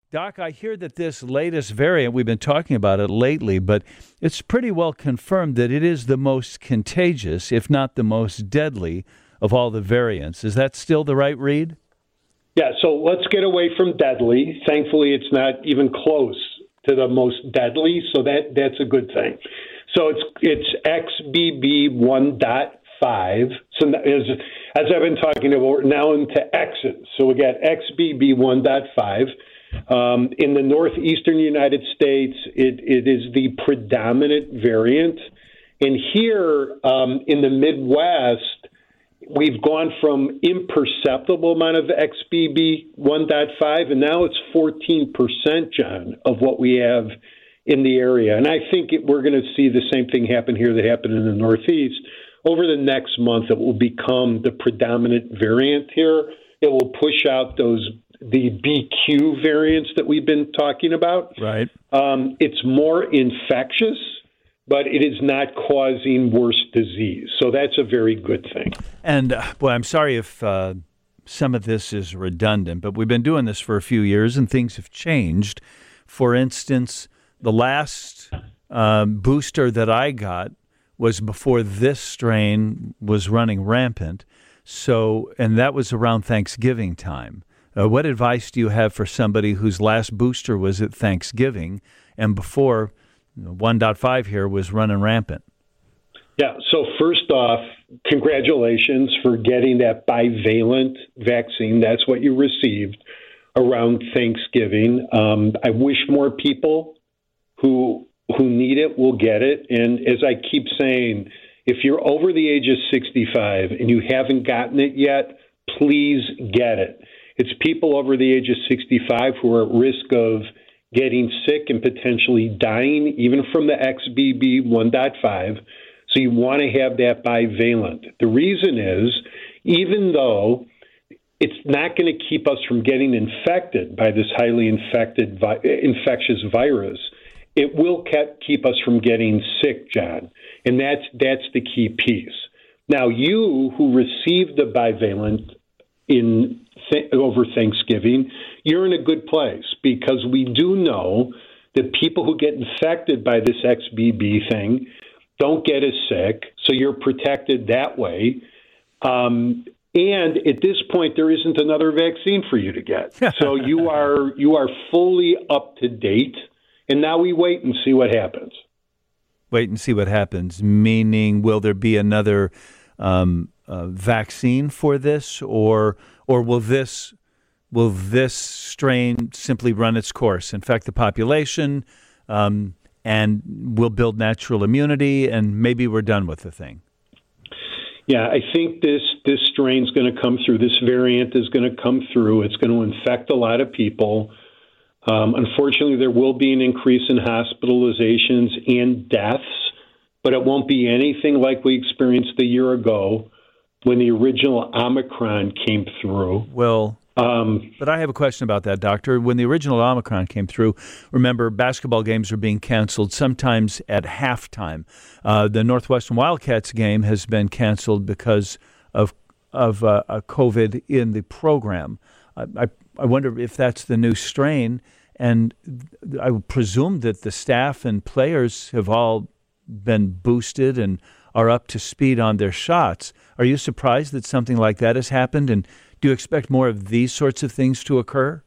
Doc, I hear that this latest variant, we've been talking about it lately, but it's pretty well confirmed that it is the most contagious, if not the most deadly, of all the variants. Is that still the right read? Yeah, so let's get away from deadly. Thankfully, it's not even close to the most deadly, so that's a good thing. So it's XBB 1.5. So as I've been talking about, we're now into X's. So we got XBB 1.5. In the northeastern United States, it is the predominant variant. And here in the Midwest, we've gone from imperceptible amount of XBB 1.5, and now it's 14%, John, of what we have in the area. And I think we're going to see the same thing happen here that happened in the Northeast. Over the next month, it will become the predominant variant here. It will push out the BQ variants that we've been talking about. Right. It's more infectious, but it is not causing worse disease. So that's a very good thing. And, boy, I'm sorry if some of this is redundant, but we've been doing this for a few years and things have changed. For instance, the last booster that I got was before this strain was running rampant. So, and that was around Thanksgiving time. What advice do you have for somebody whose last booster was at Thanksgiving and before 1.5 here was running rampant? Yeah, so first off, congratulations for getting that bivalent vaccine. That's what you received around Thanksgiving. I wish more people who need it will get it. And as I keep saying, if you're over the age of 65 and you haven't gotten it yet, please get it. It's people over the age of 65 who are at risk of getting sick and potentially dying, even from the XBB 1.5. So you want to have that bivalent. The reason is, even though it's not going to keep us from getting infected by this highly infectious virus, it will keep us from getting sick, John. And that's the key piece. Now, you who received the bivalent over Thanksgiving, you're in a good place because we do know that people who get infected by this XBB thing don't get as sick, so you're protected that way. And at this point, there isn't another vaccine for you to get. So you are fully up to date, and now we wait and see what happens. Wait and see what happens, meaning will there be another vaccine for this, or will this strain simply run its course, infect the population, and we'll build natural immunity, and maybe we're done with the thing? Yeah, I think this strain's going to come through. This variant is going to come through. It's going to infect a lot of people. Unfortunately, there will be an increase in hospitalizations and deaths, but it won't be anything like we experienced a year ago when the original Omicron came through. Well, but I have a question about that, Doctor. When the original Omicron came through, remember, basketball games were being canceled sometimes at halftime. The Northwestern Wildcats game has been canceled because of COVID in the program. I wonder if that's the new strain, and I would presume that the staff and players have all been boosted and are up to speed on their shots. Are you surprised that something like that has happened, and do you expect more of these sorts of things to occur?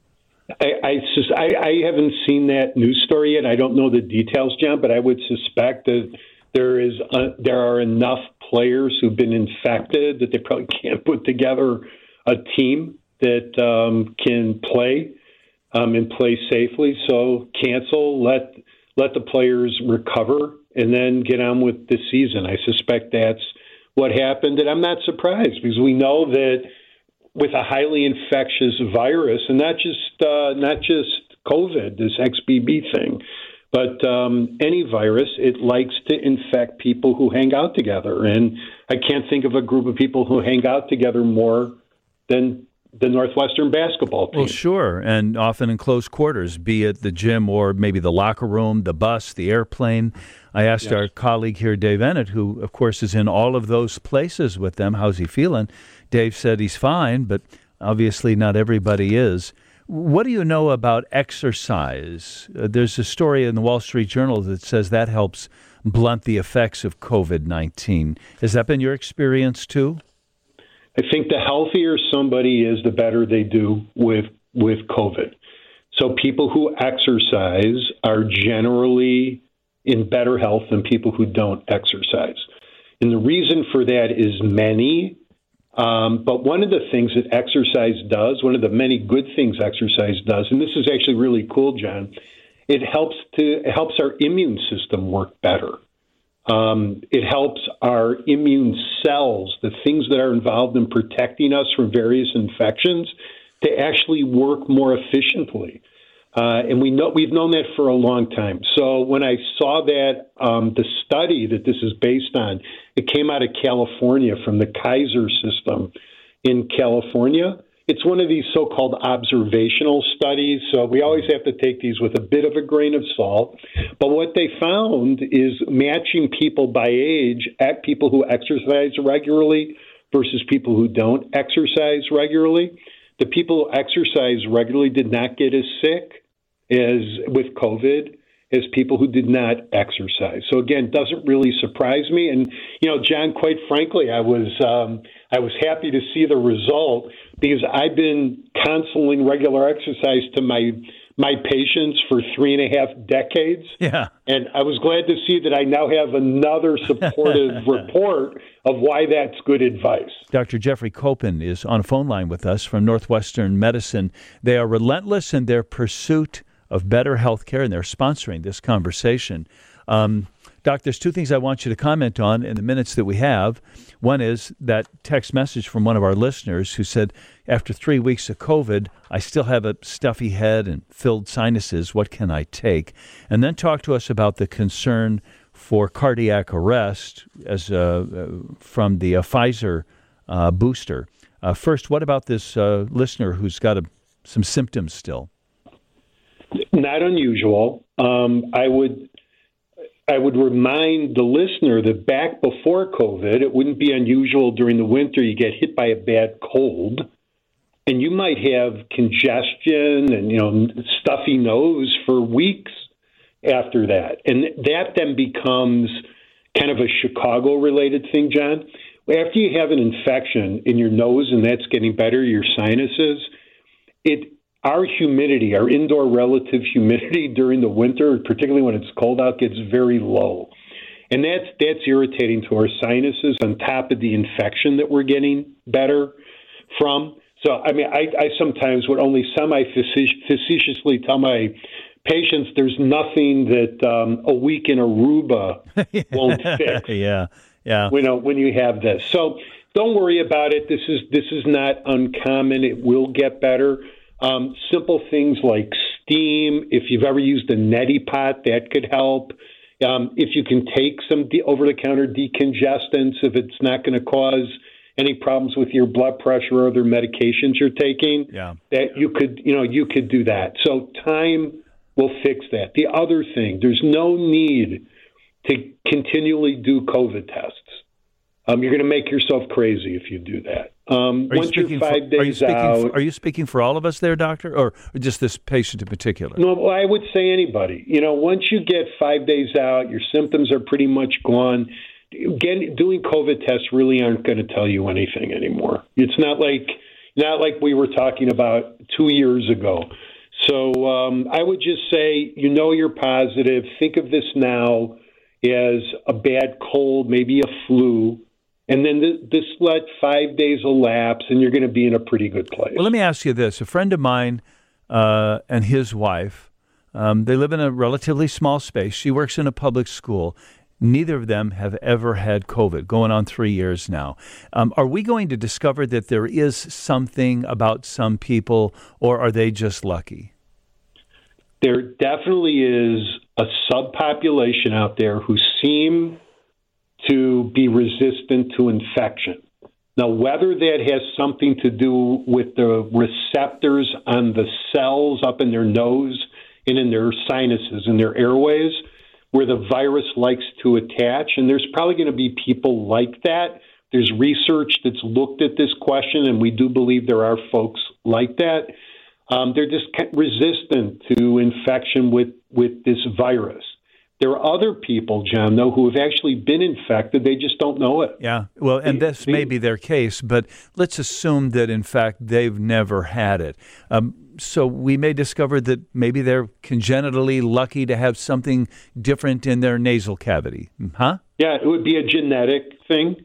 I haven't seen that news story yet. I don't know the details, John, but I would suspect that there are enough players who've been infected that they probably can't put together a team that can play and play safely. So cancel, let the players recover, and then get on with the season. I suspect that's what happened, and I'm not surprised because we know that with a highly infectious virus, and not just COVID, this XBB thing, but any virus, it likes to infect people who hang out together. And I can't think of a group of people who hang out together more than the Northwestern basketball team. Well, sure, and often in close quarters, be it the gym or maybe the locker room, the bus, the airplane. I asked our colleague here, Dave Ennett, who, of course, is in all of those places with them, how's he feeling? Dave said he's fine, but obviously not everybody is. What do you know about exercise? There's a story in the Wall Street Journal that says that helps blunt the effects of COVID-19. Has that been your experience too? I think the healthier somebody is, the better they do with COVID. So people who exercise are generally in better health than people who don't exercise. And the reason for that is many. But one of the things that exercise does, one of the many good things exercise does, and this is actually really cool, John, it helps our immune system work better. It helps our immune cells, the things that are involved in protecting us from various infections, to actually work more efficiently. And we've known that for a long time. So when I saw that, the study that this is based on, it came out of California from the Kaiser system in California. It's one of these so-called observational studies. So we always have to take these with a bit of a grain of salt. But what they found is matching people by age at people who exercise regularly versus people who don't exercise regularly. The people who exercise regularly did not get as sick as with COVID as people who did not exercise. So again, doesn't really surprise me. And John, quite frankly, I was happy to see the result because I've been counseling regular exercise to my patients for 3.5 decades. Yeah. And I was glad to see that I now have another supportive report of why that's good advice. Dr. Jeffrey Copen is on a phone line with us from Northwestern Medicine. They are relentless in their pursuit of better health care, and they're sponsoring this conversation. Doc, there's two things I want you to comment on in the minutes that we have. One is that text message from one of our listeners who said, after 3 weeks of COVID, I still have a stuffy head and filled sinuses. What can I take? And then talk to us about the concern for cardiac arrest as from the Pfizer booster. First, what about this listener who's got some symptoms still? Not unusual. I would remind the listener that back before COVID, it wouldn't be unusual during the winter you get hit by a bad cold, and you might have congestion and stuffy nose for weeks after that. And that then becomes kind of a Chicago-related thing, John. After you have an infection in your nose and that's getting better, your sinuses, our humidity, our indoor relative humidity during the winter, particularly when it's cold out, gets very low. And that's irritating to our sinuses on top of the infection that we're getting better from. So, I sometimes would only semi-facetiously tell my patients there's nothing that a week in Aruba won't fix. Yeah. When you have this. So don't worry about it. This is not uncommon. It will get better. Simple things like steam. If you've ever used a neti pot, that could help. If you can take some over-the-counter decongestants, if it's not going to cause any problems with your blood pressure or other medications you're taking, that you could do that. So time will fix that. The other thing, there's no need to continually do COVID tests. You're going to make yourself crazy if you do that. Once you're 5 days out... Are you speaking for all of us there, doctor, or just this patient in particular? No, well, I would say anybody. Once you get 5 days out, your symptoms are pretty much gone. Doing COVID tests really aren't going to tell you anything anymore. It's not like we were talking about 2 years ago. So I would just say, you're positive. Think of this now as a bad cold, maybe a flu. And then this let 5 days elapse, and you're going to be in a pretty good place. Well, let me ask you this. A friend of mine and his wife, they live in a relatively small space. She works in a public school. Neither of them have ever had COVID, going on 3 years now. Are we going to discover that there is something about some people, or are they just lucky? There definitely is a subpopulation out there who seem to be resistant to infection. Now, whether that has something to do with the receptors on the cells up in their nose and in their sinuses and their airways, where the virus likes to attach, and there's probably going to be people like that. There's research that's looked at this question, and we do believe there are folks like that. They're just resistant to infection with this virus. There are other people, John, though, who have actually been infected. They just don't know it. Yeah, well, and this may be their case, but let's assume that, in fact, they've never had it. So we may discover that maybe they're congenitally lucky to have something different in their nasal cavity, huh? Yeah, it would be a genetic thing.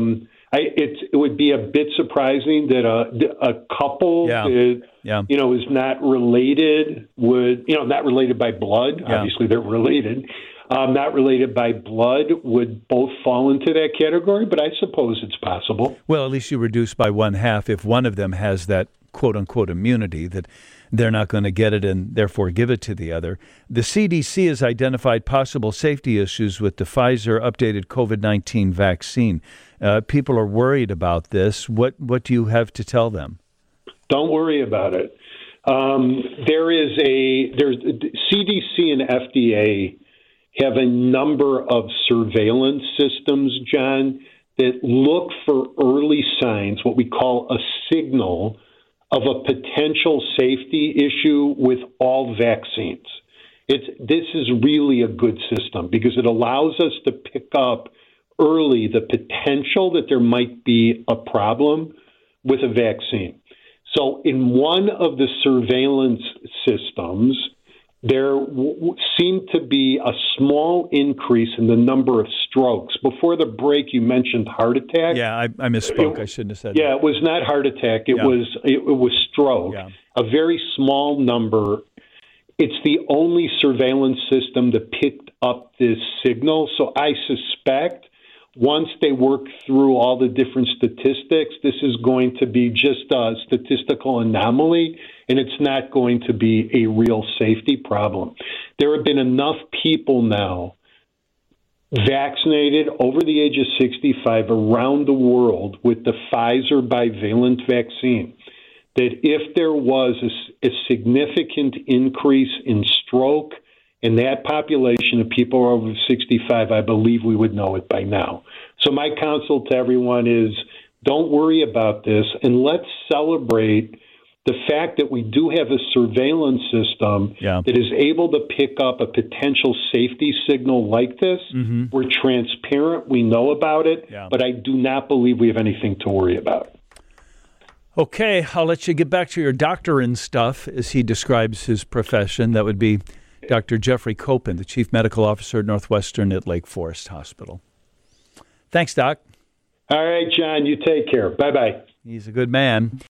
It would be a bit surprising that a couple that is not related not related by blood. Yeah. Obviously, they're related. Not related by blood would both fall into that category, but I suppose it's possible. Well, at least you reduce by one half if one of them has that quote-unquote immunity, that they're not going to get it and therefore give it to the other. The CDC has identified possible safety issues with the Pfizer updated COVID-19 vaccine. People are worried about this. What do you have to tell them? Don't worry about it. There's CDC and FDA have a number of surveillance systems, John, that look for early signs, what we call a signal of a potential safety issue with all vaccines. This is really a good system because it allows us to pick up early the potential that there might be a problem with a vaccine. So in one of the surveillance systems, there seemed to be a small increase in the number of strokes. Before the break, you mentioned heart attack. Yeah, I misspoke. I shouldn't have said that. Yeah, it was not heart attack. It was stroke. Yeah. A very small number. It's the only surveillance system that picked up this signal. So I suspect once they work through all the different statistics, this is going to be just a statistical anomaly, and it's not going to be a real safety problem. There have been enough people now vaccinated over the age of 65 around the world with the Pfizer bivalent vaccine that if there was a significant increase in stroke in that population of people over 65, I believe we would know it by now. So my counsel to everyone is don't worry about this, and let's celebrate the fact that we do have a surveillance system that is able to pick up a potential safety signal like this. Mm-hmm. We're transparent. We know about it, but I do not believe we have anything to worry about. Okay, I'll let you get back to your doctor and stuff as he describes his profession. That would be Dr. Jeffrey Copen, the Chief Medical Officer at Northwestern at Lake Forest Hospital. Thanks, Doc. All right, John, you take care. Bye-bye. He's a good man.